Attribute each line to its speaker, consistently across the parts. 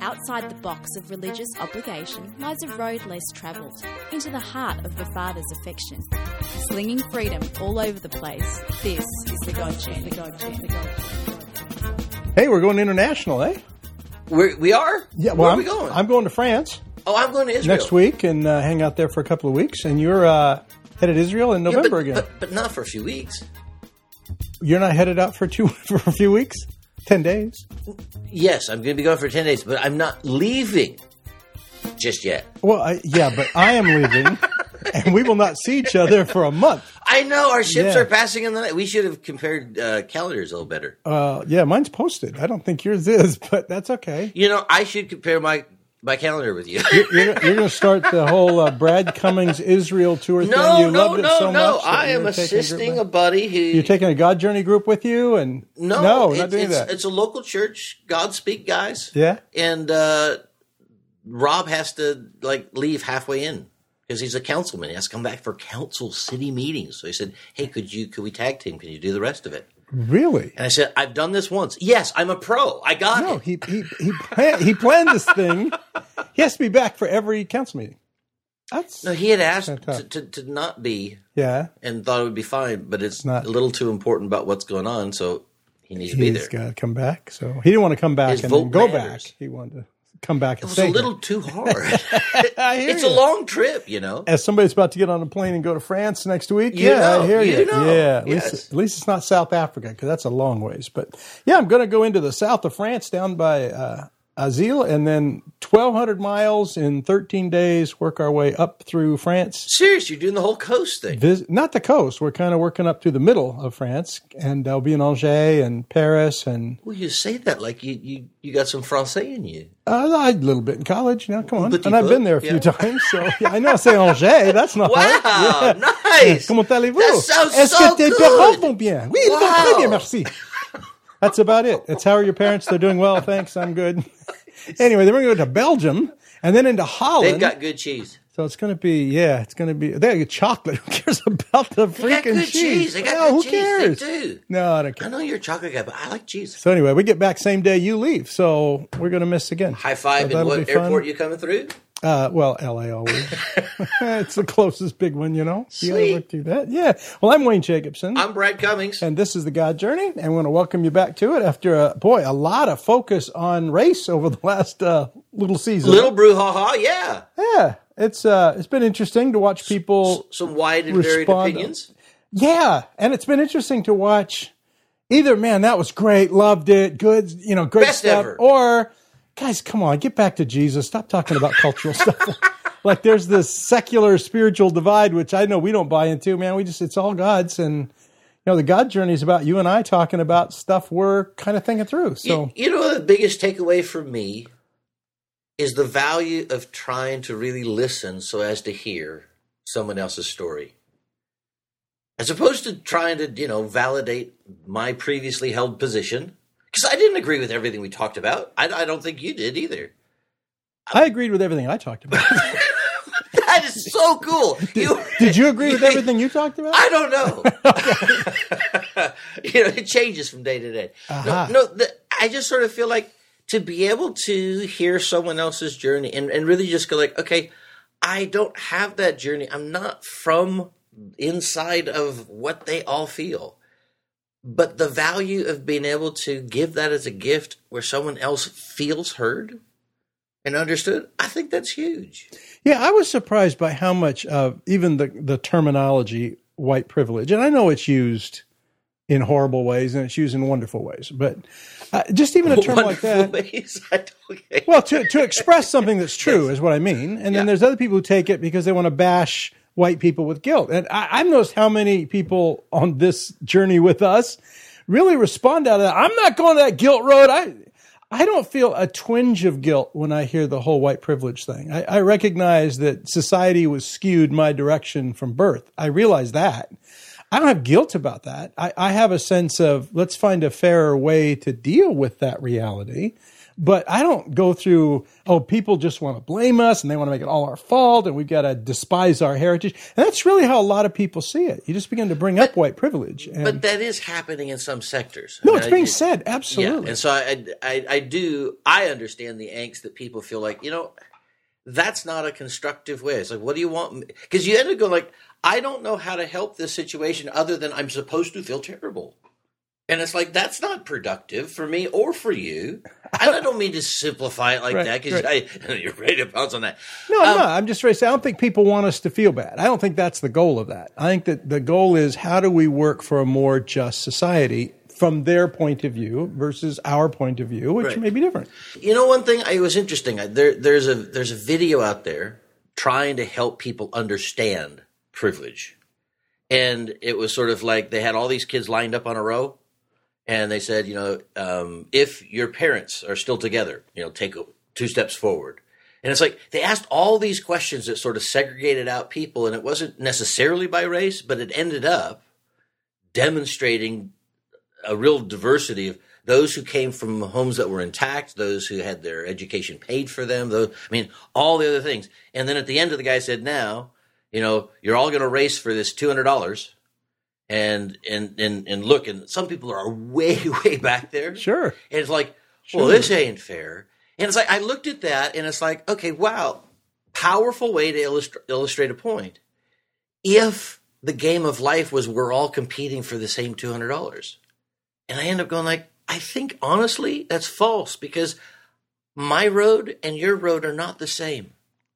Speaker 1: Outside the box of religious obligation lies a road less travelled, into the heart of the Father's affection. Slinging freedom all over the place, this is the God Journey.
Speaker 2: Hey, we're going international, eh?
Speaker 3: We are?
Speaker 2: Yeah, well,
Speaker 3: Where are we going?
Speaker 2: I'm going to France.
Speaker 3: Oh, I'm going to Israel.
Speaker 2: Next week and hang out there for a couple of weeks. And you're headed to Israel in November again.
Speaker 3: But not for a few weeks.
Speaker 2: You're not headed out for a few weeks? 10 days?
Speaker 3: Yes, I'm going to be going for 10 days, but I'm not leaving just yet.
Speaker 2: Well, but I am leaving, and we will not see each other for a month.
Speaker 3: I know, our ships are passing in the night. We should have compared calendars a little better.
Speaker 2: Yeah, mine's posted. I don't think yours is, but that's okay.
Speaker 3: You know, I should compare my calendar with you.
Speaker 2: You're going to start the whole Brad Cummings Israel tour thing. You loved it so much.
Speaker 3: I am assisting a buddy who...
Speaker 2: You're taking a God Journey group with you? And No, not doing that.
Speaker 3: It's a local church, Godspeak guys.
Speaker 2: Yeah.
Speaker 3: And Rob has to leave halfway in because he's a councilman. He has to come back for council city meetings. So he said, hey, could we tag team? Can you do the rest of it?
Speaker 2: Really?
Speaker 3: And I said, I've done this once. Yes, I'm a pro. I got it.
Speaker 2: No, he planned this thing. He has to be back for every council meeting.
Speaker 3: He had asked to not be.
Speaker 2: Yeah.
Speaker 3: And thought it would be fine, but it's not a little too important about what's going on, so he needs to be there.
Speaker 2: He's got to come back. So he didn't want to come back
Speaker 3: His
Speaker 2: and
Speaker 3: vote
Speaker 2: then go
Speaker 3: matters.
Speaker 2: back. He wanted to come back and
Speaker 3: It was
Speaker 2: stay
Speaker 3: a little
Speaker 2: here.
Speaker 3: too hard.
Speaker 2: It's
Speaker 3: a long trip, you know.
Speaker 2: As somebody's about to get on a plane and go to France next week,
Speaker 3: You know,
Speaker 2: I hear you.
Speaker 3: you know.
Speaker 2: Yeah,
Speaker 3: Yes.
Speaker 2: at least it's not South Africa because that's a long ways. But yeah, I'm going to go into the south of France down by Azil and then 1,200 miles in 13 days, work our way up through France.
Speaker 3: Serious, you're doing the whole coast thing.
Speaker 2: Not the coast. We're kind of working up to the middle of France, and I'll be in Angers and Paris. And
Speaker 3: Well, you say that like you got some Francais in you.
Speaker 2: I did a little bit in college. Come on.
Speaker 3: Petit
Speaker 2: And I've
Speaker 3: peu,
Speaker 2: been there a few times. So yeah, I know I say Angers. That's not hard.
Speaker 3: Wow,
Speaker 2: Yeah.
Speaker 3: nice.
Speaker 2: Comment allez-vous?
Speaker 3: That sounds
Speaker 2: Est-ce
Speaker 3: so
Speaker 2: que tes
Speaker 3: good.
Speaker 2: parents vont bien? Oui, ils vont
Speaker 3: Wow.
Speaker 2: très bien, merci. That's about it. It's how are your parents? They're doing well, thanks. I'm good. Anyway, then we're going to go to Belgium and then into Holland.
Speaker 3: They've got good cheese.
Speaker 2: So it's going to be, they got chocolate. Who cares about the
Speaker 3: They got
Speaker 2: freaking
Speaker 3: good cheese. They got good
Speaker 2: who
Speaker 3: cheese.
Speaker 2: cares?
Speaker 3: They do.
Speaker 2: No, I don't care.
Speaker 3: I know you're a chocolate guy, but I like cheese.
Speaker 2: So anyway, we get back same day you leave. So we're going to miss again.
Speaker 3: High five
Speaker 2: So
Speaker 3: in
Speaker 2: that'll
Speaker 3: what
Speaker 2: be fun.
Speaker 3: airport you coming through?
Speaker 2: Well, LA always. It's the closest big one, you know. You gotta
Speaker 3: Sweet.
Speaker 2: work through that. Yeah. Well, I'm Wayne Jacobson.
Speaker 3: I'm Brad Cummings.
Speaker 2: And this is the God Journey, and we want to welcome you back to it after a lot of focus on race over the last little season.
Speaker 3: Little brouhaha, yeah.
Speaker 2: Yeah, it's been interesting to watch people.
Speaker 3: Some wide and varied
Speaker 2: respond.
Speaker 3: opinions.
Speaker 2: Yeah, and it's been interesting to watch. Either man, that was great, loved it, good, great
Speaker 3: Best
Speaker 2: stuff,
Speaker 3: ever.
Speaker 2: or guys, come on, get back to Jesus. Stop talking about cultural stuff. Like there's this secular spiritual divide, which I know we don't buy into, man. It's all God's. And, the God Journey is about you and I talking about stuff we're kind of thinking through. So,
Speaker 3: You know, the biggest takeaway for me is the value of trying to really listen so as to hear someone else's story. As opposed to trying to, validate my previously held position. Because I didn't agree with everything we talked about. I don't think you did either.
Speaker 2: I agreed with everything I talked about.
Speaker 3: That is so cool.
Speaker 2: Did you agree with everything you talked about?
Speaker 3: I don't know. It changes from day to day.
Speaker 2: Uh-huh.
Speaker 3: I just sort of feel like to be able to hear someone else's journey and really just go like, okay, I don't have that journey. I'm not from inside of what they all feel. But the value of being able to give that as a gift where someone else feels heard and understood, I think that's huge.
Speaker 2: Yeah, I was surprised by how much of even the terminology white privilege, and I know it's used in horrible ways and it's used in wonderful ways, but just even a term like that.
Speaker 3: Ways? Okay.
Speaker 2: Well, to express something that's true is what I mean. And then there's other people who take it because they want to bash white people with guilt. And I've noticed how many people on this journey with us really respond out of that. I'm not going that guilt road. I don't feel a twinge of guilt when I hear the whole white privilege thing. I recognize that society was skewed my direction from birth. I realize that. I don't have guilt about that. I have a sense of let's find a fairer way to deal with that reality. But I don't go through, people just want to blame us and they want to make it all our fault and we've got to despise our heritage. And that's really how a lot of people see it. You just begin to bring up white privilege.
Speaker 3: But that is happening in some sectors.
Speaker 2: No, it's being said. Absolutely.
Speaker 3: Yeah. And so I understand the angst that people feel like, that's not a constructive way. It's like, what do you want? Because you end up going like, I don't know how to help this situation other than I'm supposed to feel terrible. And it's like, that's not productive for me or for you. And I don't mean to simplify it like that because you're ready to pounce on that.
Speaker 2: No, I'm not. I'm just ready to say, I don't think people want us to feel bad. I don't think that's the goal of that. I think that the goal is how do we work for a more just society from their point of view versus our point of view, which may be different.
Speaker 3: One thing it was interesting. There's a video out there trying to help people understand privilege. And it was sort of like they had all these kids lined up on a row. And they said, if your parents are still together, take 2 steps forward. And it's like they asked all these questions that sort of segregated out people. And it wasn't necessarily by race, but it ended up demonstrating a real diversity of those who came from homes that were intact, those who had their education paid for them, all the other things. And then at the end of the guy said, now, you're all going to race for this $200. And look, and some people are way, way back there.
Speaker 2: Sure.
Speaker 3: And it's like, well, this ain't fair. And it's like, I looked at that and it's like, okay, wow, powerful way to illustrate a point. If the game of life was we're all competing for the same $200. And I end up going like, I think honestly, that's false because my road and your road are not the same.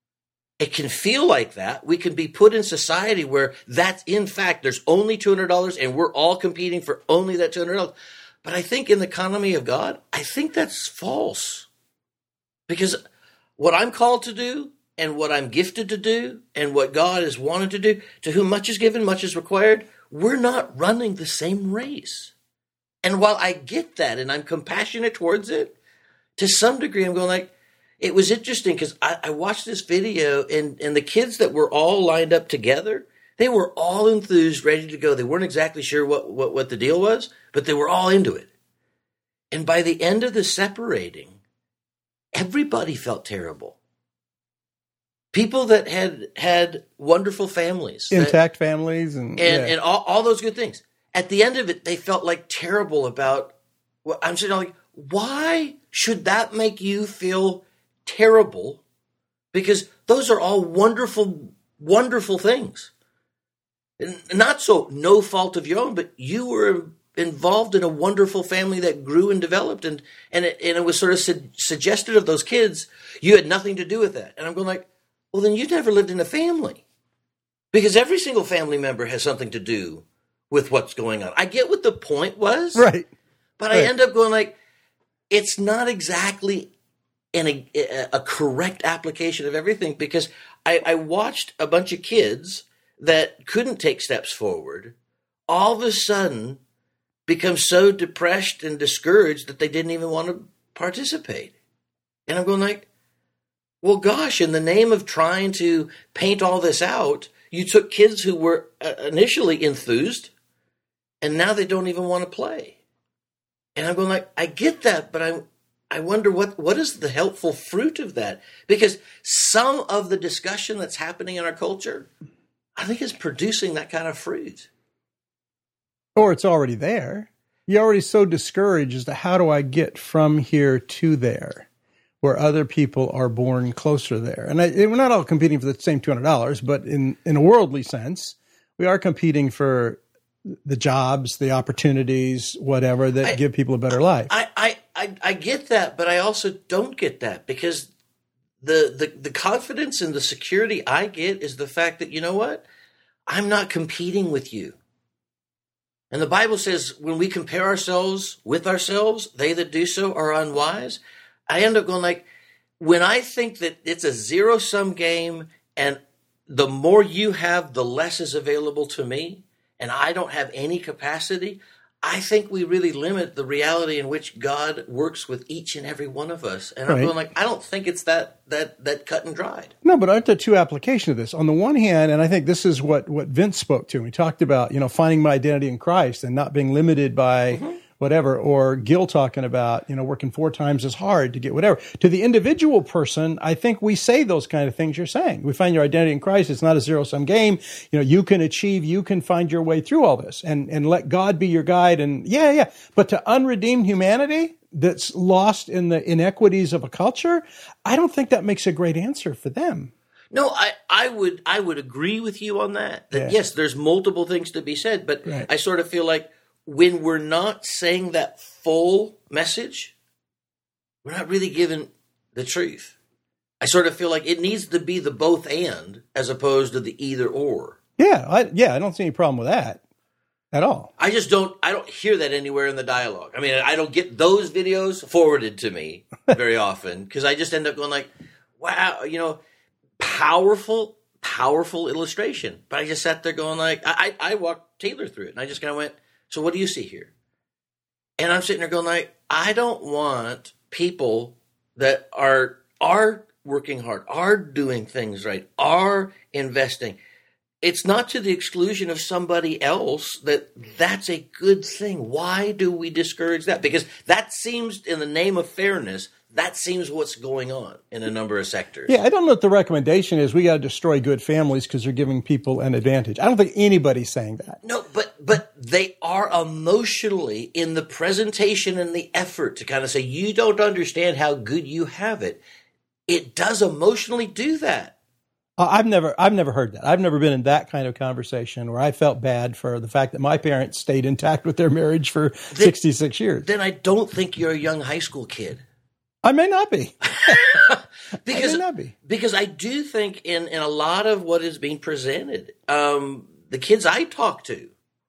Speaker 3: It can feel like that. We can be put in society where that's in fact, there's only $200 and we're all competing for only that $200. But I think in the economy of God, I think that's false. Because what I'm called to do and what I'm gifted to do and what God has wanted to do, to whom much is given, much is required, we're not running the same race. And while I get that and I'm compassionate towards it, to some degree I'm going like, it was interesting because I watched this video and the kids that were all lined up together, they were all enthused, ready to go. They weren't exactly sure what the deal was, but they were all into it. And by the end of the separating, everybody felt terrible. People that had wonderful families.
Speaker 2: Intact families. And
Speaker 3: all those good things. At the end of it, they felt like terrible about what I'm saying. Like, why should that make you feel terrible? Because those are all wonderful, wonderful things. And not so no fault of your own, but you were involved in a wonderful family that grew and developed. And it was sort of suggested of those kids, you had nothing to do with that. And I'm going like, well, then you never lived in a family. Because every single family member has something to do with what's going on. I get what the point was.
Speaker 2: Right.
Speaker 3: But I end up going like, it's not exactly a correct application of everything because I watched a bunch of kids that couldn't take steps forward all of a sudden become so depressed and discouraged that they didn't even want to participate. And I'm going like, well, gosh, in the name of trying to paint all this out, you took kids who were initially enthused and now they don't even want to play. And I'm going like, I get that, but I wonder what is the helpful fruit of that? Because some of the discussion that's happening in our culture, I think is producing that kind of fruit.
Speaker 2: Or it's already there. You're already so discouraged as to how do I get from here to there, where other people are born closer there. And we're not all competing for the same $200, but in a worldly sense, we are competing for the jobs, the opportunities, whatever, that give people a better life.
Speaker 3: I get that, but I also don't get that because the confidence and the security I get is the fact that, you know what? I'm not competing with you. And the Bible says when we compare ourselves with ourselves, they that do so are unwise. I end up going like, when I think that it's a zero-sum game and the more you have, the less is available to me, and I don't have any capacity, I think we really limit the reality in which God works with each and every one of us. And I'm going like, I don't think it's that cut and dried.
Speaker 2: No, but aren't there two applications of this? On the one hand, and I think this is what Vince spoke to. We talked about, finding my identity in Christ and not being limited by whatever, or Gil talking about, working 4 times as hard to get whatever. To the individual person, I think we say those kind of things you're saying. We find your identity in Christ. It's not a zero-sum game. You can achieve, you can find your way through all this and let God be your guide. And yeah. But to unredeemed humanity that's lost in the inequities of a culture, I don't think that makes a great answer for them.
Speaker 3: No, I would agree with you on that. Yes, there's multiple things to be said, but right. I sort of feel like when we're not saying that full message, we're not really giving the truth. I sort of feel like it needs to be the both and as opposed to the either or.
Speaker 2: Yeah, I don't see any problem with that at all.
Speaker 3: I don't hear that anywhere in the dialogue. I mean, I don't get those videos forwarded to me very often because I just end up going like, wow, powerful illustration. But I just sat there going like, I walked Taylor through it and I just kind of went, so what do you see here? And I'm sitting there going like, I don't want people that are working hard, are doing things right, are investing. It's not to the exclusion of somebody else that's a good thing. Why do we discourage that? Because that seems, in the name of fairness, that seems what's going on in a number of sectors.
Speaker 2: Yeah, I don't know what the recommendation is. We got to destroy good families because they're giving people an advantage. I don't think anybody's saying that.
Speaker 3: No, but they are emotionally in the presentation and the effort to kind of say, you don't understand how good you have it. It does emotionally do that.
Speaker 2: I've never heard that. I've never been in that kind of conversation where I felt bad for the fact that my parents stayed intact with their marriage for 66 years.
Speaker 3: Then I don't think you're a young high school kid.
Speaker 2: I may not be.
Speaker 3: Because I do think in a lot of what is being presented, the kids I talk to,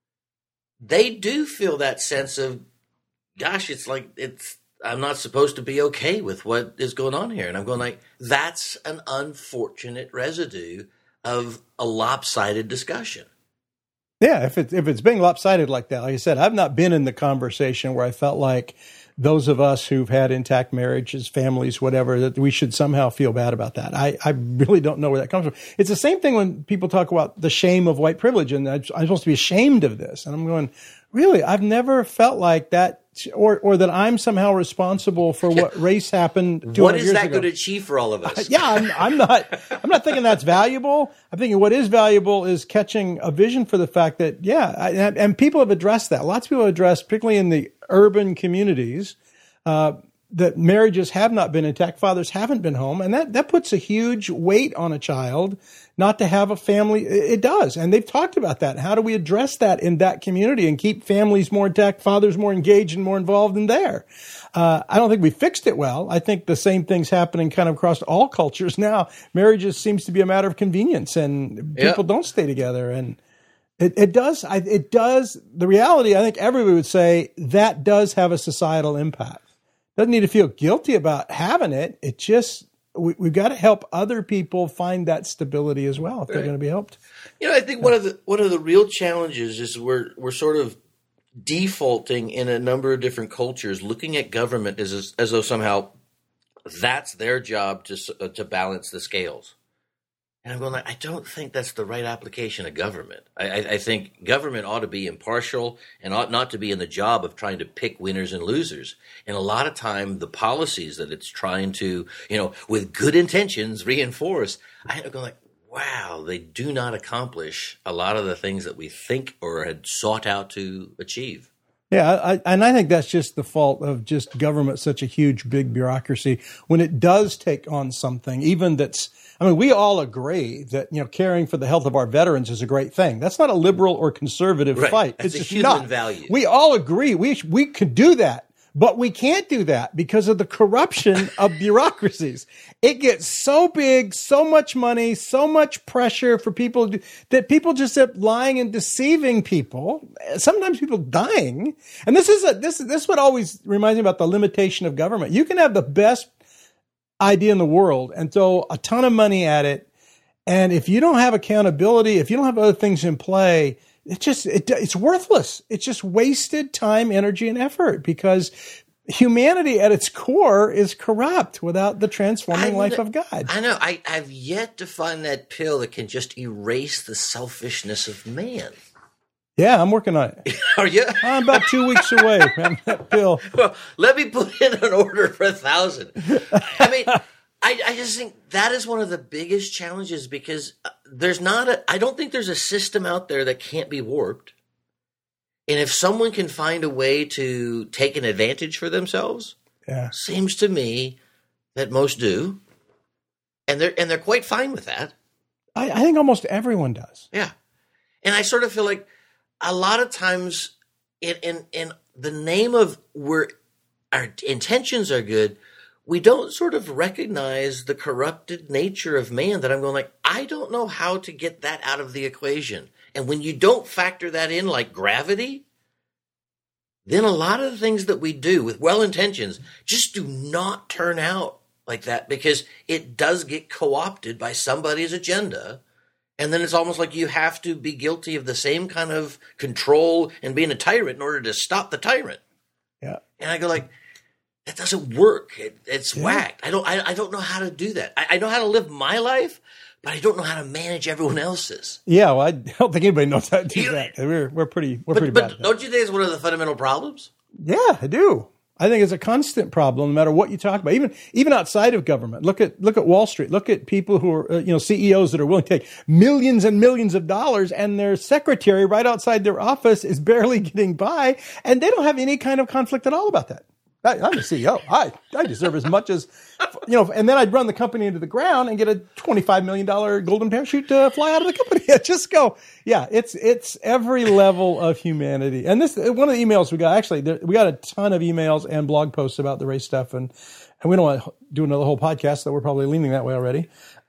Speaker 3: they do feel that sense of, gosh, I'm not supposed to be okay with what is going on here. And I'm going like, that's an unfortunate residue of a lopsided discussion.
Speaker 2: Yeah, if it's being lopsided like that, like I said, I've not been in the conversation where I felt like those of us who've had intact marriages, families, whatever, that we should somehow feel bad about that. I really don't know where that comes from. It's the same thing when people talk about the shame of white privilege, and I'm supposed to be ashamed of this. And I'm going, really, I've never felt like that, or that I'm somehow responsible for what race happened 200 years ago.
Speaker 3: What is that going to achieve for all of us?
Speaker 2: I'm not thinking that's valuable. I'm thinking what is valuable is catching a vision for the fact that, and people have addressed that. Lots of people have addressed, particularly in the urban communities, that marriages have not been intact, fathers haven't been home, and that puts a huge weight on a child not to have a family. It does, and they've talked about that. How do we address that in that community and keep families more intact, fathers more engaged and more involved in there? I don't think we fixed it well. I think the same thing's happening kind of across all cultures now. Marriages seems to be a matter of convenience, and people don't stay together, and it does. The reality, I think everybody would say, that does have a societal impact. Doesn't need to feel guilty about having it. It just, we've got to help other people find that stability as well if they're going to be helped.
Speaker 3: I think one of the real challenges is we're sort of defaulting in a number of different cultures, looking at government as though somehow that's their job to balance the scales. And I'm going like, I don't think that's the right application of government. I think government ought to be impartial and ought not to be in the job of trying to pick winners and losers. And a lot of time, the policies that it's trying to, with good intentions, reinforce, I end up going like, wow, they do not accomplish a lot of the things that we think or had sought out to achieve.
Speaker 2: Yeah, I think that's just the fault of just government, such a huge, big bureaucracy. When it does take on something, even we all agree that, caring for the health of our veterans is a great thing. That's not a liberal or conservative fight.
Speaker 3: That's
Speaker 2: it's
Speaker 3: a human value.
Speaker 2: We all agree we could do that, but we can't do that because of the corruption of bureaucracies. It gets so big, so much money, so much pressure for people that people just end up lying and deceiving people. Sometimes people dying. And this is what always reminds me about the limitation of government. You can have the best idea in the world and throw a ton of money at it, and if you don't have accountability, if you don't have other things in play, it's worthless. It's just wasted time, energy, and effort, because humanity at its core is corrupt without the transforming life of God.
Speaker 3: I know. I've yet to find that pill that can just erase the selfishness of man.
Speaker 2: Yeah, I'm working on it.
Speaker 3: Are you?
Speaker 2: I'm about 2 weeks away from that pill.
Speaker 3: Well, let me put in an order for 1,000. I mean, I just think that is one of the biggest challenges because I don't think there's a system out there that can't be warped. And if someone can find a way to take an advantage for themselves, seems to me that most do, and they're quite fine with that.
Speaker 2: I think almost everyone does.
Speaker 3: Yeah, and I sort of feel like a lot of times, in the name of where our intentions are good, we don't sort of recognize the corrupted nature of man. That I'm going like, I don't know how to get that out of the equation. And when you don't factor that in, like gravity, then a lot of the things that we do with well intentions just do not turn out like that because it does get co-opted by somebody's agenda. And then it's almost like you have to be guilty of the same kind of control and being a tyrant in order to stop the tyrant.
Speaker 2: Yeah.
Speaker 3: And I go like, that doesn't work. It's whacked. I don't know how to do that. I know how to live my life, but I don't know how to manage everyone else's.
Speaker 2: Yeah, well, I don't think anybody knows how to do that. We're pretty bad.
Speaker 3: But don't you think it's one of the fundamental problems?
Speaker 2: Yeah, I do. I think it's a constant problem, no matter what you talk about. Even outside of government, look at Wall Street. Look at people who are CEOs that are willing to take millions and millions of dollars, and their secretary right outside their office is barely getting by, and they don't have any kind of conflict at all about that. I'm the CEO. I deserve as much as, and then I'd run the company into the ground and get a $25 million golden parachute to fly out of the company. I just go, yeah, it's every level of humanity. And this, one of the emails we got, actually, we got a ton of emails and blog posts about the race stuff. And we don't want to do another whole podcast, so we're probably leaning that way already.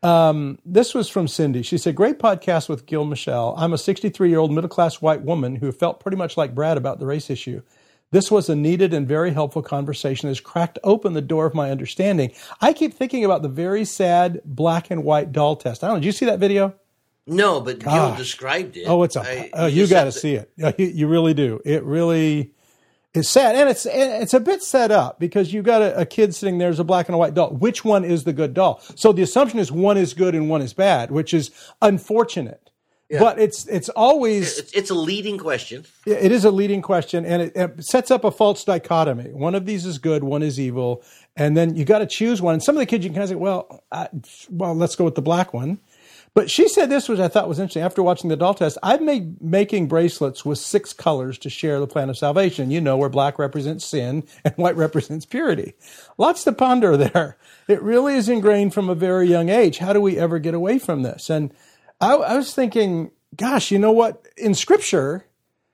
Speaker 2: This was from Cindy. She said, great podcast with Gil Michelle. I'm a 63-year-old middle-class white woman who felt pretty much like Brad about the race issue. This was a needed and very helpful conversation that has cracked open the door of my understanding. I keep thinking about the very sad black and white doll test. I don't know. Did you see that video?
Speaker 3: No, but Gil described it.
Speaker 2: Oh, you got to see it. You really do. It really is sad. And it's a bit set up because you've got a kid sitting there as a black and a white doll. Which one is the good doll? So the assumption is one is good and one is bad, which is unfortunate. Yeah. But it's always...
Speaker 3: It's a leading question.
Speaker 2: It is a leading question, and it sets up a false dichotomy. One of these is good, one is evil, and then you got to choose one. And some of the kids, you can kind of say, well, let's go with the black one. But she said this, which I thought was interesting. After watching the doll test, I've made making bracelets with 6 colors to share the plan of salvation. Where black represents sin and white represents purity. Lots to ponder there. It really is ingrained from a very young age. How do we ever get away from this? And I was thinking, gosh, you know what? In Scripture,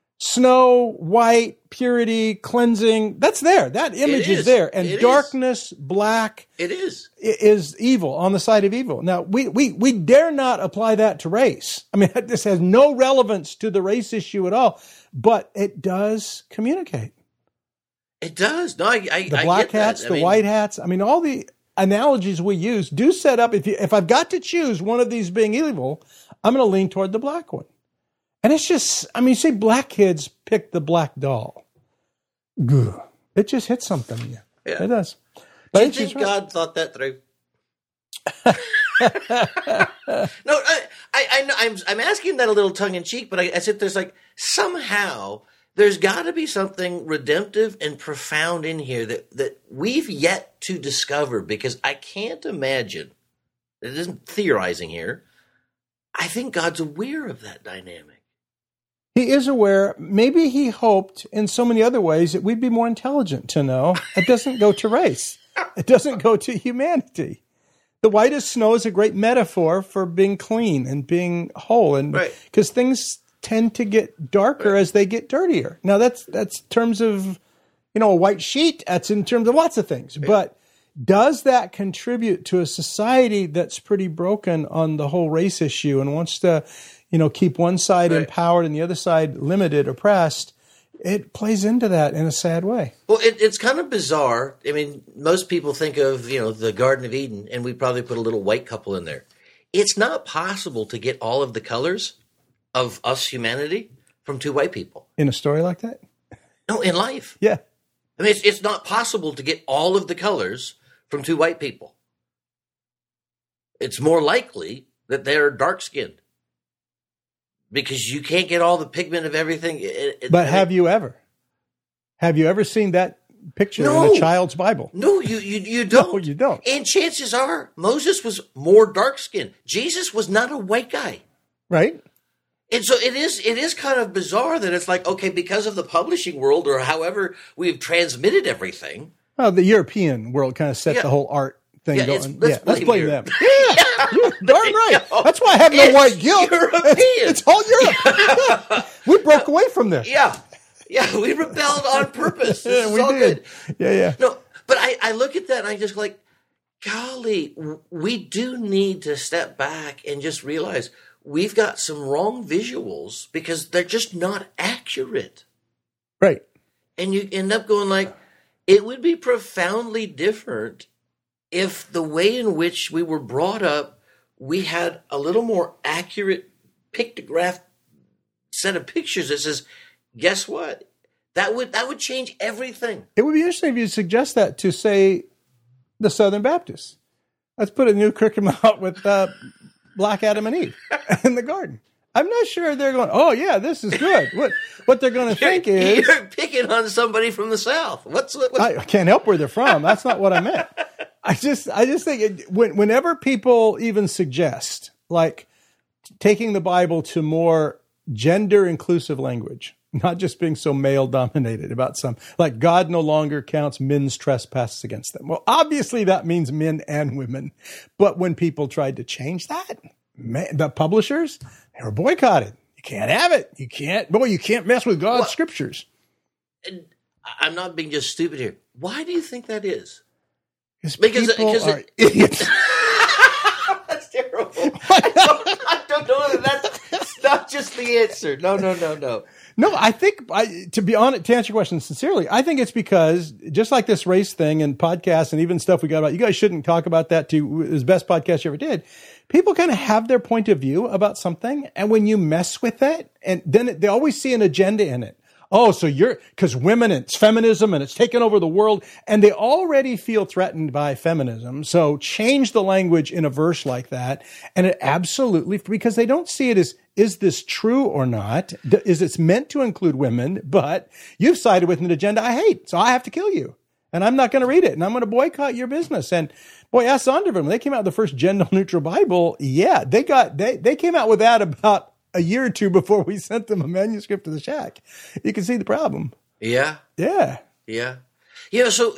Speaker 2: snow, white, purity, cleansing, that's there. That image is there. And darkness, black, is evil, on the side of evil. Now, we dare not apply that to race. I mean, this has no relevance to the race issue at all, but it does communicate.
Speaker 3: It does. No, I
Speaker 2: the black hats, the white hats. I mean, all the analogies we use do set up, if I've got to choose one of these being evil, I'm going to lean toward the black one. And it's just, you say black kids pick the black doll. It just hits something in you. Yeah. It does.
Speaker 3: But do you think God thought that through? No, I'm asking that a little tongue in cheek, but I said there's somehow there's got to be something redemptive and profound in here that we've yet to discover, because I can't imagine, it isn't theorizing here, I think God's aware of that dynamic.
Speaker 2: He is aware. Maybe he hoped in so many other ways that we'd be more intelligent to know it doesn't go to race. It doesn't go to humanity. The whitest snow is a great metaphor for being clean and being whole, and because things tend to get darker as they get dirtier. Now that's terms of, a white sheet. That's in terms of lots of things. Right. But does that contribute to a society that's pretty broken on the whole race issue and wants to, keep one side empowered and the other side limited, oppressed? It plays into that in a sad way.
Speaker 3: Well, it's kind of bizarre. I mean, most people think of, the Garden of Eden, and we probably put a little white couple in there. It's not possible to get all of the colors of us humanity from 2 white people.
Speaker 2: In a story like that?
Speaker 3: No, in life.
Speaker 2: Yeah.
Speaker 3: I mean, it's not possible to get all of the colors from 2 white people. It's more likely that they're dark-skinned. because you can't get all the pigment of everything.
Speaker 2: But have you ever seen that picture in a child's Bible?
Speaker 3: No, you don't.
Speaker 2: No, you don't.
Speaker 3: And chances are Moses was more dark-skinned. Jesus was not a white guy.
Speaker 2: Right.
Speaker 3: And so it is kind of bizarre that it's like, okay, because of the publishing world or however we've transmitted everything.
Speaker 2: Well, the European world kind of set the whole art thing going.
Speaker 3: Let's blame
Speaker 2: them. Yeah, you're darn right. That's why I have no white guilt.
Speaker 3: European.
Speaker 2: It's all Europe. We broke away from this.
Speaker 3: Yeah, we rebelled on purpose. This is
Speaker 2: we
Speaker 3: all
Speaker 2: did.
Speaker 3: good.
Speaker 2: Yeah.
Speaker 3: No, but I look at that and I just like, golly, we do need to step back and just realize we've got some wrong visuals because they're just not accurate.
Speaker 2: Right.
Speaker 3: And you end up going like, it would be profoundly different if the way in which we were brought up, we had a little more accurate pictograph set of pictures that says, guess what? That would change everything.
Speaker 2: It would be interesting if you suggest that to, say, the Southern Baptists. Let's put a new curriculum out with Black Adam and Eve in the garden. I'm not sure they're going, oh, yeah, this is good. What they're going to think is...
Speaker 3: You're picking on somebody from the South.
Speaker 2: I can't help where they're from. That's not what I meant. I just think whenever people even suggest, like, taking the Bible to more gender-inclusive language, not just being so male-dominated about some, like God no longer counts men's trespasses against them. Well, obviously that means men and women. But when people tried to change that, the publishers, they were boycotted. You can't have it. You can't mess with God's scriptures.
Speaker 3: And I'm not being just stupid here. Why do you think that is?
Speaker 2: Because are idiots.
Speaker 3: That's terrible. I don't know that that's not just the answer. No.
Speaker 2: No, I think, to be honest, to answer your question sincerely, I think it's because, just like this race thing and podcasts and even stuff we got about, you guys shouldn't talk about that too, it was the best podcast you ever did. People kind of have their point of view about something, and when you mess with it, and then they always see an agenda in it. Oh, so because women, it's feminism and it's taken over the world, and they already feel threatened by feminism. So change the language in a verse like that, and it absolutely, because they don't see it as, is this true or not? Is it meant to include women? But you've sided with an agenda I hate, so I have to kill you, and I'm not going to read it, and I'm going to boycott your business. And boy, ask Zondervan, when they came out with the first gender-neutral Bible, yeah, they came out with that about a year or two before we sent them a manuscript to the shack. You can see the problem.
Speaker 3: Yeah.
Speaker 2: Yeah.
Speaker 3: So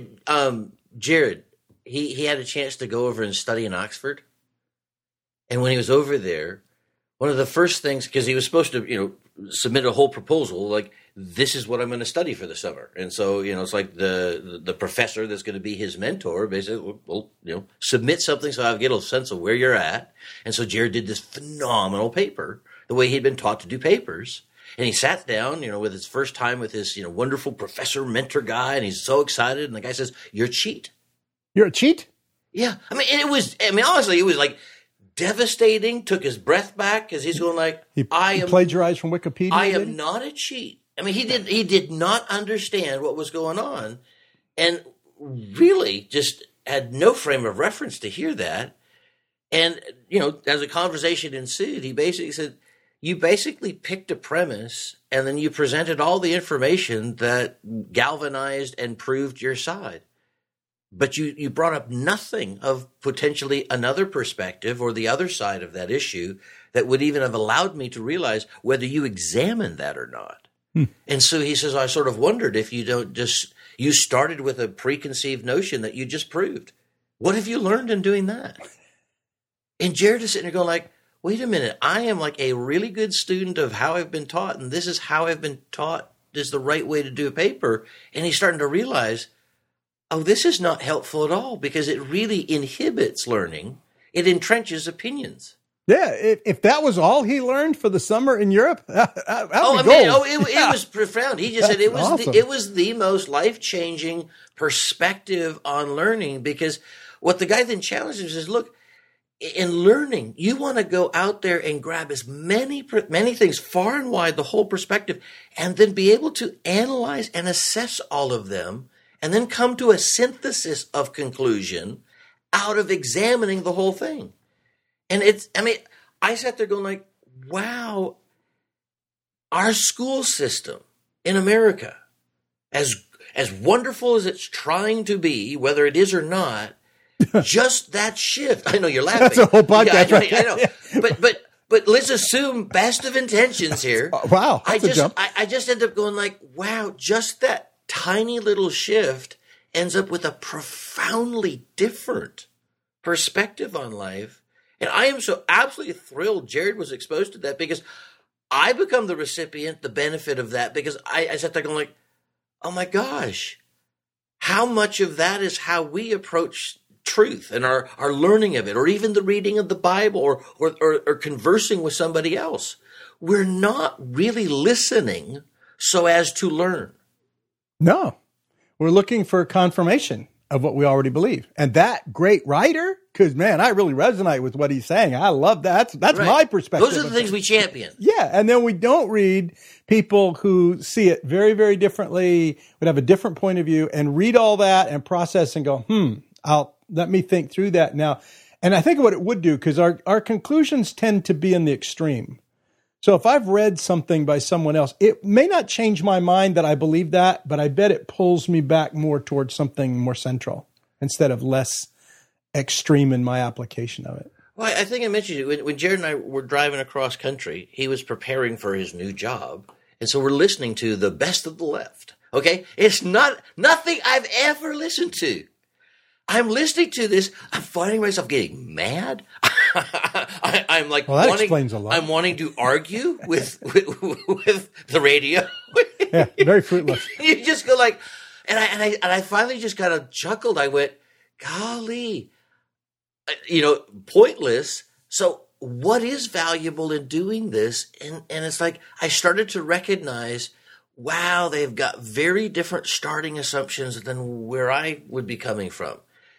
Speaker 3: Jared, he had a chance to go over and study in Oxford. And when he was over there, one of the first things, because he was supposed to, submit a whole proposal, like, this is what I'm going to study for the summer. And so, it's like the professor that's going to be his mentor basically will, submit something so I get a sense of where you're at. And so Jared did this phenomenal paper, the way he'd been taught to do papers. And he sat down, with his first time with his, wonderful professor mentor guy, and he's so excited. And the guy says, "You're a cheat."
Speaker 2: You're a cheat?
Speaker 3: Yeah. Honestly, it was like devastating, took his breath back because he's going like,
Speaker 2: he plagiarized from Wikipedia.
Speaker 3: I am not a cheat. He did not understand what was going on, and really just had no frame of reference to hear that. And, as a conversation ensued, he basically said, you basically picked a premise and then you presented all the information that galvanized and proved your side. But you brought up nothing of potentially another perspective or the other side of that issue that would even have allowed me to realize whether you examined that or not. And so he says, I sort of wondered if you started with a preconceived notion that you just proved. What have you learned in doing that? And Jared is sitting there going like, wait a minute, I am like a really good student of how I've been taught, and this is how I've been taught is the right way to do a paper. And he's starting to realize, oh, this is not helpful at all because it really inhibits learning. It entrenches opinions.
Speaker 2: Yeah, if that was all he learned for the summer in Europe,
Speaker 3: it was profound. He just said it was
Speaker 2: awesome.
Speaker 3: it was the most life-changing perspective on learning, because what the guy then challenged him is, look, in learning, you want to go out there and grab as many things far and wide, the whole perspective, and then be able to analyze and assess all of them, and then come to a synthesis of conclusion out of examining the whole thing. And I sat there going like, wow, our school system in America, as wonderful as it's trying to be, whether it is or not, just that shift. I know you're laughing.
Speaker 2: That's a whole podcast, right?
Speaker 3: I know. But let's assume best of intentions here.
Speaker 2: Wow, that's a jump.
Speaker 3: I just end up going like, wow, just that tiny little shift ends up with a profoundly different perspective on life. And I am so absolutely thrilled Jared was exposed to that, because I become the recipient, the benefit of that, because I sat there going like, oh my gosh, how much of that is how we approach truth and our learning of it, or even the reading of the Bible, or conversing with somebody else. We're not really listening so as to learn.
Speaker 2: No, we're looking for confirmation of what we already believe. And that great writer, because man, I really resonate with what he's saying. I love that. That's
Speaker 3: Right.
Speaker 2: my perspective.
Speaker 3: Those are the things we champion.
Speaker 2: Yeah. And then we don't read people who see it very, very differently, would have a different point of view, and read all that and process and go, let me think through that now. And I think what it would do, because our conclusions tend to be in the extreme. So if I've read something by someone else, it may not change my mind that I believe that, but I bet it pulls me back more towards something more central instead of less extreme in my application of it.
Speaker 3: Well, I think I mentioned it. When Jared and I were driving across country, he was preparing for his new job. And so we're listening to the best of the left. Okay? It's nothing I've ever listened to. I'm listening to this. I'm finding myself getting mad. I'm like,
Speaker 2: well, that explains a lot.
Speaker 3: I'm wanting to argue with the radio.
Speaker 2: Yeah, very fruitless.
Speaker 3: You just go like, and I finally just kind of chuckled. I went, golly, pointless. So what is valuable in doing this? And it's like, I started to recognize, wow, they've got very different starting assumptions than where I would be coming from.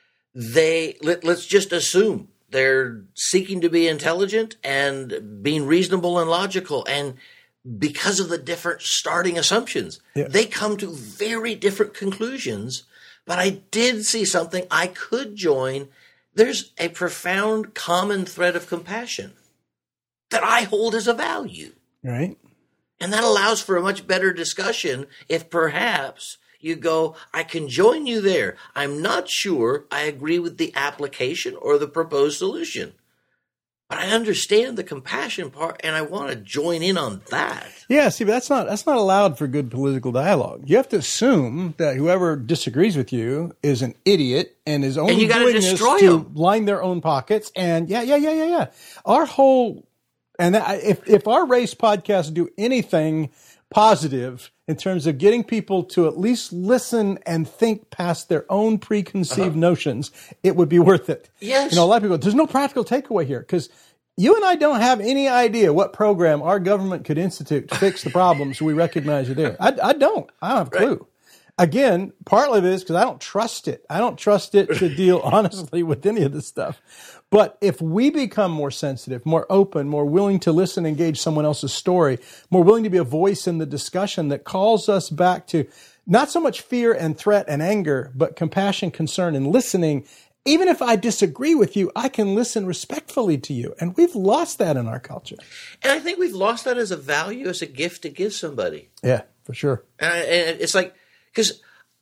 Speaker 3: Let's just assume they're seeking to be intelligent and being reasonable and logical. And because of the different starting assumptions, they come to very different conclusions. But I did see something I could join. There's a profound common thread of compassion that I hold as a value.
Speaker 2: Right.
Speaker 3: And that allows for a much better discussion if perhaps you go, I can join you there. I'm not sure I agree with the application or the proposed solution, but I understand the compassion part and I want to join in on that.
Speaker 2: Yeah, see, but that's not allowed for good political dialogue. You have to assume that whoever disagrees with you is an idiot and is only doing this to line their own pockets. And yeah. Our whole, and if our race podcasts do anything positive in terms of getting people to at least listen and think past their own preconceived notions, it would be worth it.
Speaker 3: Yes.
Speaker 2: A lot of people go, there's no practical takeaway here, because you and I don't have any idea what program our government could institute to fix the problems we recognize are there. I don't have a clue. Right. Again, partly of it is because I don't trust it. I don't trust it to deal honestly with any of this stuff. But if we become more sensitive, more open, more willing to listen, engage someone else's story, more willing to be a voice in the discussion that calls us back to not so much fear and threat and anger, but compassion, concern, and listening. Even if I disagree with you, I can listen respectfully to you. And we've lost that in our culture.
Speaker 3: And I think we've lost that as a value, as a gift to give somebody.
Speaker 2: Yeah, for sure.
Speaker 3: And it's like, because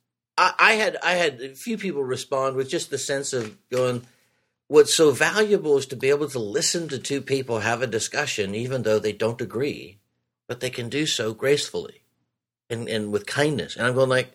Speaker 3: I had a few people respond with just the sense of going, what's so valuable is to be able to listen to two people have a discussion, even though they don't agree, but they can do so gracefully and with kindness. And I'm going like,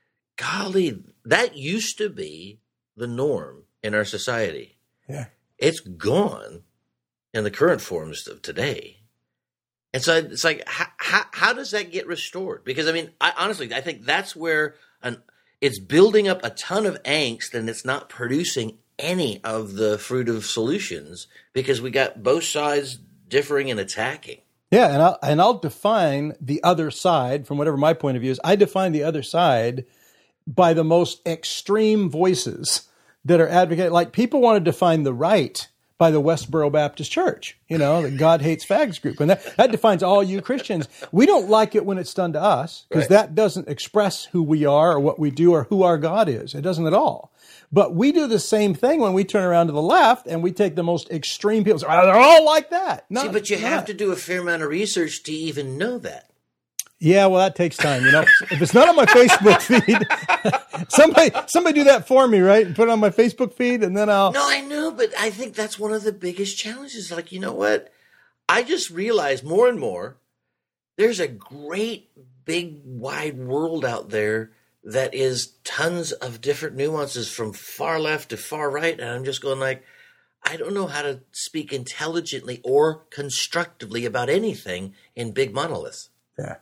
Speaker 3: golly, that used to be the norm in our society.
Speaker 2: Yeah.
Speaker 3: It's gone in the current forms of today. And so it's like, how does that get restored? Because, I mean, honestly, I think that's where it's building up a ton of angst and it's not producing any of the fruit of solutions because we got both sides differing and attacking.
Speaker 2: Yeah, and I'll define the other side from whatever my point of view is. I define the other side by the most extreme voices that are advocating. Like, people want to define the right by the Westboro Baptist Church, the God Hates Fags group. And that defines all you Christians. We don't like it when it's done to us because that doesn't express who we are or what we do or who our God is. It doesn't at all. But we do the same thing when we turn around to the left and we take the most extreme people. They're all like that.
Speaker 3: See, but you have to do a fair amount of research to even know that.
Speaker 2: Yeah, well, that takes time. If it's not on my Facebook feed, somebody do that for me, right? And put it on my Facebook feed, and then I'll.
Speaker 3: No, I know, but I think that's one of the biggest challenges. Like, you know what? I just realized more and more there's a great, big, wide world out there that is tons of different nuances from far left to far right, and I'm just going like, I don't know how to speak intelligently or constructively about anything in big monoliths.
Speaker 2: Yeah.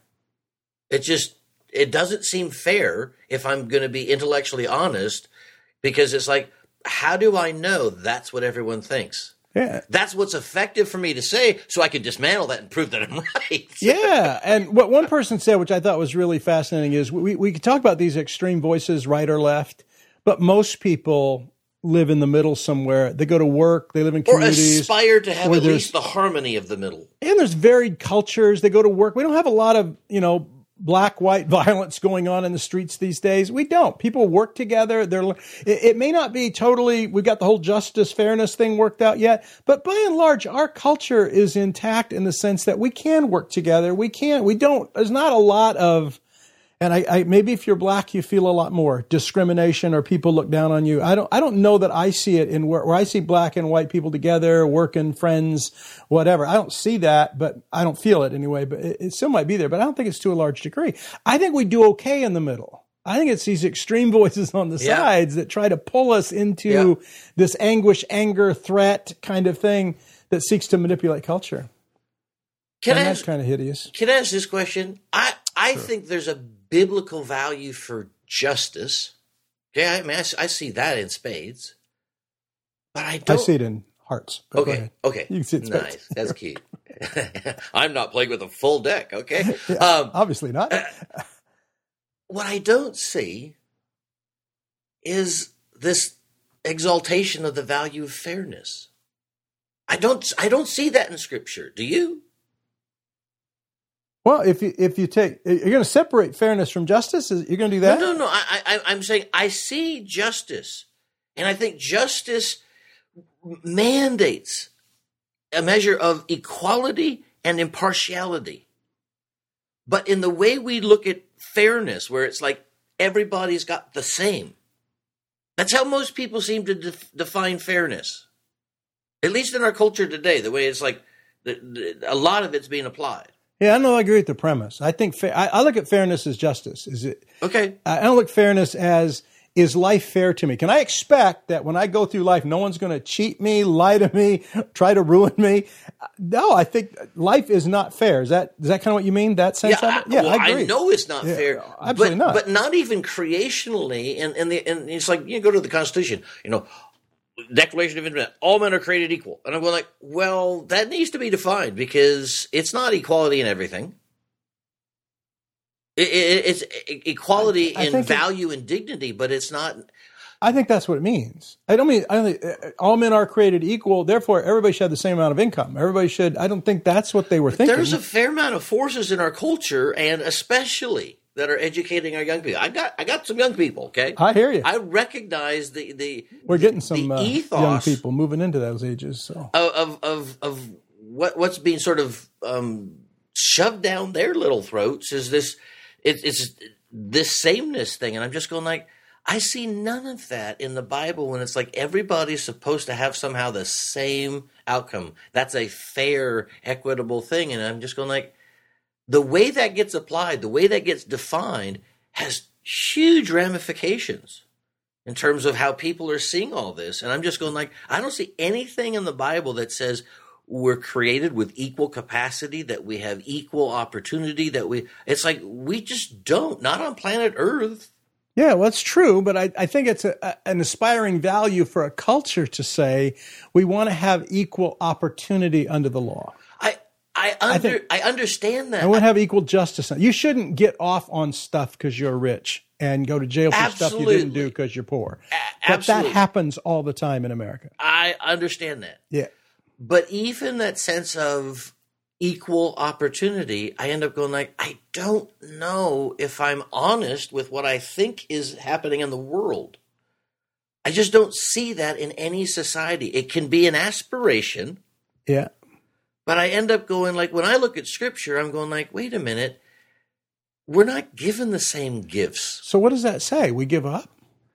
Speaker 3: It doesn't seem fair if I'm going to be intellectually honest, because it's like, how do I know that's what everyone thinks?
Speaker 2: Yeah.
Speaker 3: That's what's effective for me to say, so I can dismantle that and prove that I'm right.
Speaker 2: Yeah. And what one person said, which I thought was really fascinating, is we could talk about these extreme voices, right or left, but most people live in the middle somewhere. They go to work, they live in communities.
Speaker 3: Or aspire to have at least the harmony of the middle. And
Speaker 2: there's varied cultures. They go to work. We don't have a lot of, black, white violence going on in the streets these days. We don't. People work together. It may not be totally, we got the whole justice, fairness thing worked out yet, but by and large, our culture is intact in the sense that we can work together. There's not a lot of, and I maybe if you're black, you feel a lot more discrimination or people look down on you. I don't know that I see it in where I see black and white people together, working, friends, whatever. I don't see that, but I don't feel it anyway, but it still might be there, but I don't think it's to a large degree. I think we do okay in the middle. I think it's these extreme voices on the sides that try to pull us into this anguish, anger, threat kind of thing that seeks to manipulate culture. That's kind of hideous.
Speaker 3: Can I ask this question? I think there's a biblical value for justice. Yeah, I mean, I see that in spades, but I don't.
Speaker 2: I see it in hearts.
Speaker 3: Okay.
Speaker 2: You can see it in spades.
Speaker 3: Nice. That's cute. I'm not playing with a full deck. Okay.
Speaker 2: Obviously not.
Speaker 3: What I don't see is this exaltation of the value of fairness. I don't see that in Scripture. Do you?
Speaker 2: Well, if you take, you're going to separate fairness from justice. You're going to do that?
Speaker 3: No. I'm saying I see justice, and I think justice mandates a measure of equality and impartiality. But in the way we look at fairness, where it's like everybody's got the same, that's how most people seem to define fairness. At least in our culture today, the way it's like a lot of it's being applied.
Speaker 2: Yeah, I don't know. I agree with the premise. I think I look at fairness as justice. Is it
Speaker 3: okay?
Speaker 2: I don't look at fairness as, is life fair to me? Can I expect that when I go through life, no one's going to cheat me, lie to me, try to ruin me? No, I think life is not fair. Is that kind of what you mean? That sense of it? Yeah, I agree.
Speaker 3: I know it's not fair.
Speaker 2: Absolutely not.
Speaker 3: But not even creationally. And it's like, go to the Constitution, Declaration of Independence, all men are created equal. And I'm going like, well, that needs to be defined, because it's not equality in everything. It's equality in value and dignity, but it's not.
Speaker 2: I think that's what it means. I don't think all men are created equal, therefore everybody should have the same amount of income. Everybody should. I don't think that's what they were thinking.
Speaker 3: There's a fair amount of forces in our culture, and especially that are educating our young people. I got some young people, okay?
Speaker 2: I hear you.
Speaker 3: I recognize the
Speaker 2: we're getting some
Speaker 3: ethos
Speaker 2: young people moving into those ages. So
Speaker 3: of what's being sort of shoved down their little throats is this. It's this sameness thing, and I'm just going like, I see none of that in the Bible when it's like everybody's supposed to have somehow the same outcome. That's a fair, equitable thing, and I'm just going like, the way that gets applied, the way that gets defined has huge ramifications in terms of how people are seeing all this. And I'm just going like, I don't see anything in the Bible that says we're created with equal capacity, that we have equal opportunity, it's like we just don't, not on planet Earth.
Speaker 2: Yeah, well, it's true, but I think it's an aspiring value for a culture to say we want to have equal opportunity under the law.
Speaker 3: I understand that.
Speaker 2: I want to have equal justice. You shouldn't get off on stuff because you're rich and go to jail for stuff you didn't do because you're poor. But that happens all the time in America.
Speaker 3: I understand that.
Speaker 2: Yeah.
Speaker 3: But even that sense of equal opportunity, I end up going like, I don't know if I'm honest with what I think is happening in the world. I just don't see that in any society. It can be an aspiration.
Speaker 2: Yeah.
Speaker 3: But I end up going like, when I look at Scripture, I'm going like, wait a minute. We're not given the same gifts.
Speaker 2: So what does that say? We give up?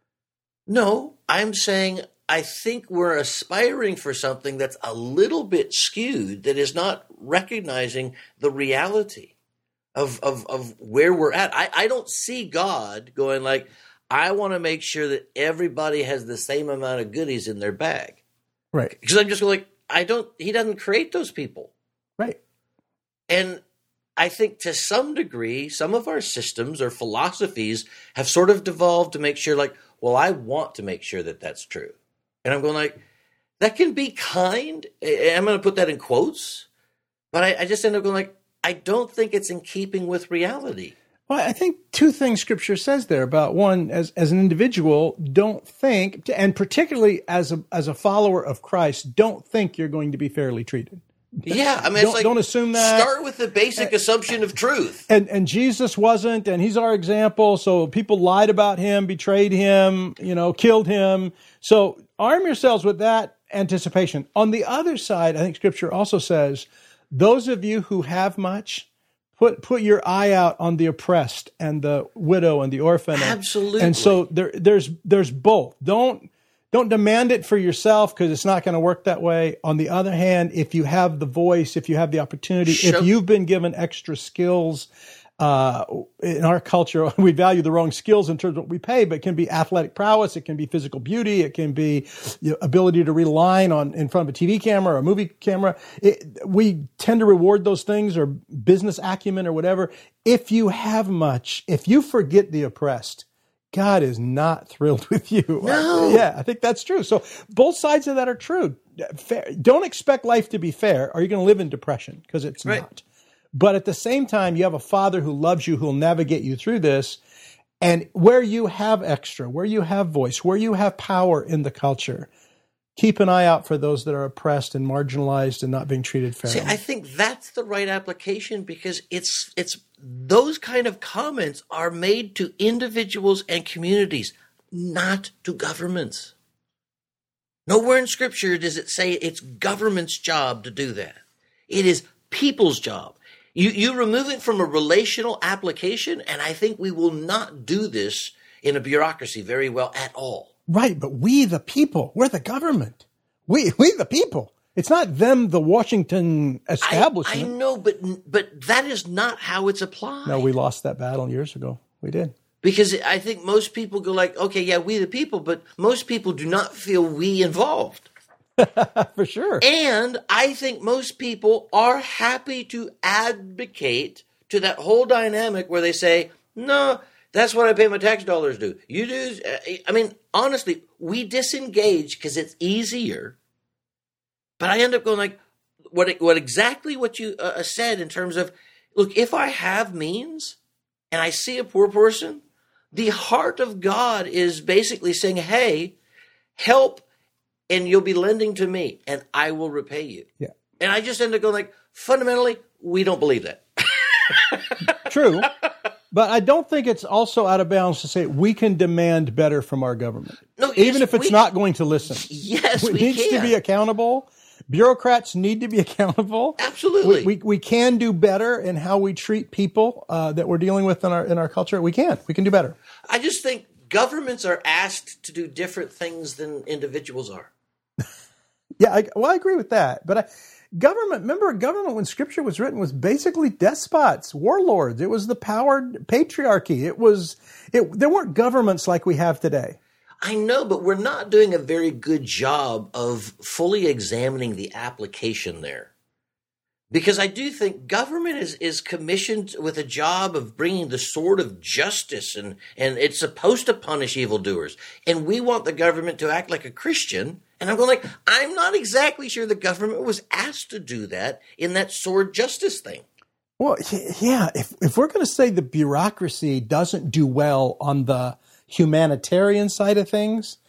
Speaker 3: No, I'm saying I think we're aspiring for something that's a little bit skewed, that is not recognizing the reality of where we're at. I don't see God going like, I want to make sure that everybody has the same amount of goodies in their bag.
Speaker 2: Right.
Speaker 3: Because I'm just like, he doesn't create those people.
Speaker 2: Right.
Speaker 3: And I think to some degree, some of our systems or philosophies have sort of devolved to make sure like, well, I want to make sure that that's true. And I'm going like, that can be kind. I'm going to put that in quotes. But I just end up going like, I don't think it's in keeping with reality.
Speaker 2: Well, I think two things Scripture says there about one, as an individual, don't think, and particularly as a follower of Christ, don't think you're going to be fairly treated.
Speaker 3: Yeah, I mean,
Speaker 2: don't assume that.
Speaker 3: Start with the basic assumption of truth.
Speaker 2: And Jesus wasn't, and he's our example. So people lied about him, betrayed him, killed him. So arm yourselves with that anticipation. On the other side, I think Scripture also says, those of you who have much, put your eye out on the oppressed and the widow and the orphan.
Speaker 3: Absolutely.
Speaker 2: And so there's both. Don't demand it for yourself because it's not going to work that way. On the other hand, if you have the voice, if you have the opportunity, if you've been given extra skills, in our culture, we value the wrong skills in terms of what we pay, but it can be athletic prowess, it can be physical beauty, it can be ability to read a line in front of a TV camera or a movie camera. We tend to reward those things, or business acumen or whatever. If you have much, if you forget the oppressed, God is not thrilled with you.
Speaker 3: No.
Speaker 2: Yeah, I think that's true. So both sides of that are true. Don't expect life to be fair, or you're going to live in depression, because it's not. But at the same time, you have a Father who loves you, who will navigate you through this. And where you have extra, where you have voice, where you have power in the culture, keep an eye out for those that are oppressed and marginalized and not being treated fairly.
Speaker 3: See, I think that's the right application, because it's those kind of comments are made to individuals and communities, not to governments. Nowhere in Scripture does it say it's government's job to do that. It is people's job. You remove it from a relational application, and I think we will not do this in a bureaucracy very well at all.
Speaker 2: Right, but we the people, we're the government. We the people. It's not them, the Washington establishment.
Speaker 3: I know, but that is not how it's applied.
Speaker 2: No, we lost that battle years ago. We did.
Speaker 3: Because I think most people go like, okay, yeah, we the people, but most people do not feel we involved.
Speaker 2: For sure.
Speaker 3: And I think most people are happy to advocate to that whole dynamic where they say, no, that's what I pay my tax dollars to. You do. I mean, honestly, we disengage because it's easier. But I end up going like, what exactly what you said in terms of, look, if I have means and I see a poor person, the heart of God is basically saying, hey, help, and you'll be lending to me, and I will repay you.
Speaker 2: Yeah.
Speaker 3: And I just end up going like, fundamentally, we don't believe that.
Speaker 2: True. But I don't think it's also out of bounds to say we can demand better from our government.
Speaker 3: No,
Speaker 2: even if it's not going to listen.
Speaker 3: Yes,
Speaker 2: it
Speaker 3: we
Speaker 2: needs
Speaker 3: can.
Speaker 2: to be accountable. Bureaucrats need to be accountable.
Speaker 3: Absolutely.
Speaker 2: We can do better in how we treat people that we're dealing with in our culture. We can do better.
Speaker 3: I just think governments are asked to do different things than individuals are.
Speaker 2: Yeah, I agree with that. But government, when Scripture was written, was basically despots, warlords. It was the powered patriarchy. There weren't governments like we have today.
Speaker 3: I know, but we're not doing a very good job of fully examining the application there. Because I do think government is commissioned with a job of bringing the sword of justice, and it's supposed to punish evildoers. And we want the government to act like a Christian. And I'm going like, I'm not exactly sure the government was asked to do that in that sword justice thing.
Speaker 2: Well, yeah, if we're going to say the bureaucracy doesn't do well on the humanitarian side of things,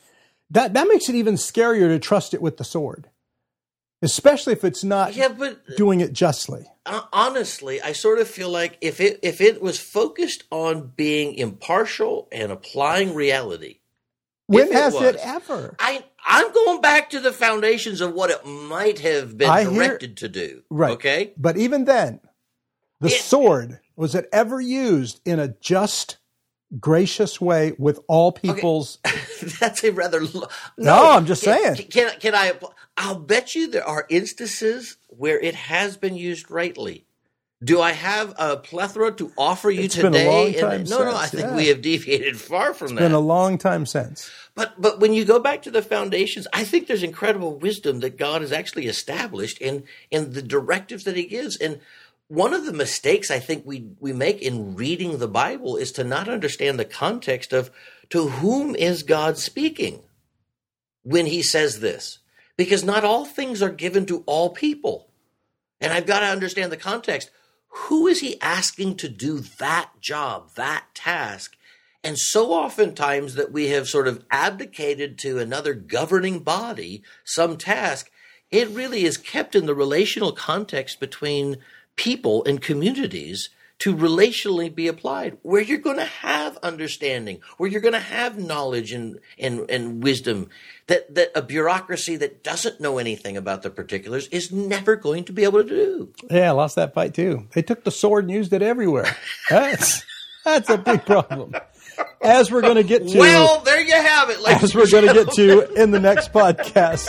Speaker 2: that makes it even scarier to trust it with the sword, especially if it's not doing it justly.
Speaker 3: Honestly, I sort of feel like if it was focused on being impartial and applying reality,
Speaker 2: when has it ever?
Speaker 3: I'm going back to the foundations of what it might have been directed to do.
Speaker 2: Right.
Speaker 3: Okay.
Speaker 2: But even then, the sword, was it ever used in a just, gracious way with all people's?
Speaker 3: Okay. That's a rather
Speaker 2: no. I'm just saying.
Speaker 3: Can I? I'll bet you there are instances where it has been used rightly. Do I have a plethora to offer you today?
Speaker 2: Been a long time
Speaker 3: no. I think we have deviated far from that.
Speaker 2: It's been a long time since.
Speaker 3: But when you go back to the foundations, I think there's incredible wisdom that God has actually established in the directives that He gives. And one of the mistakes I think we make in reading the Bible is to not understand the context of to whom is God speaking when He says this. Because not all things are given to all people. And I've got to understand the context. Who is He asking to do that job, that task? And so oftentimes that we have sort of abdicated to another governing body, some task, it really is kept in the relational context between people and communities to relationally be applied, where you're going to have understanding, where you're going to have knowledge and wisdom, that a bureaucracy that doesn't know anything about the particulars is never going to be able to do.
Speaker 2: Yeah, I lost that fight too. They took the sword and used it everywhere. That's a big problem. As we're going to get to...
Speaker 3: Well, there you have it.
Speaker 2: As we're going to get to in the next podcast.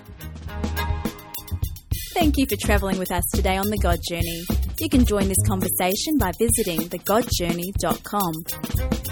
Speaker 1: Thank you for travelling with us today on The God Journey. You can join this conversation by visiting thegodjourney.com.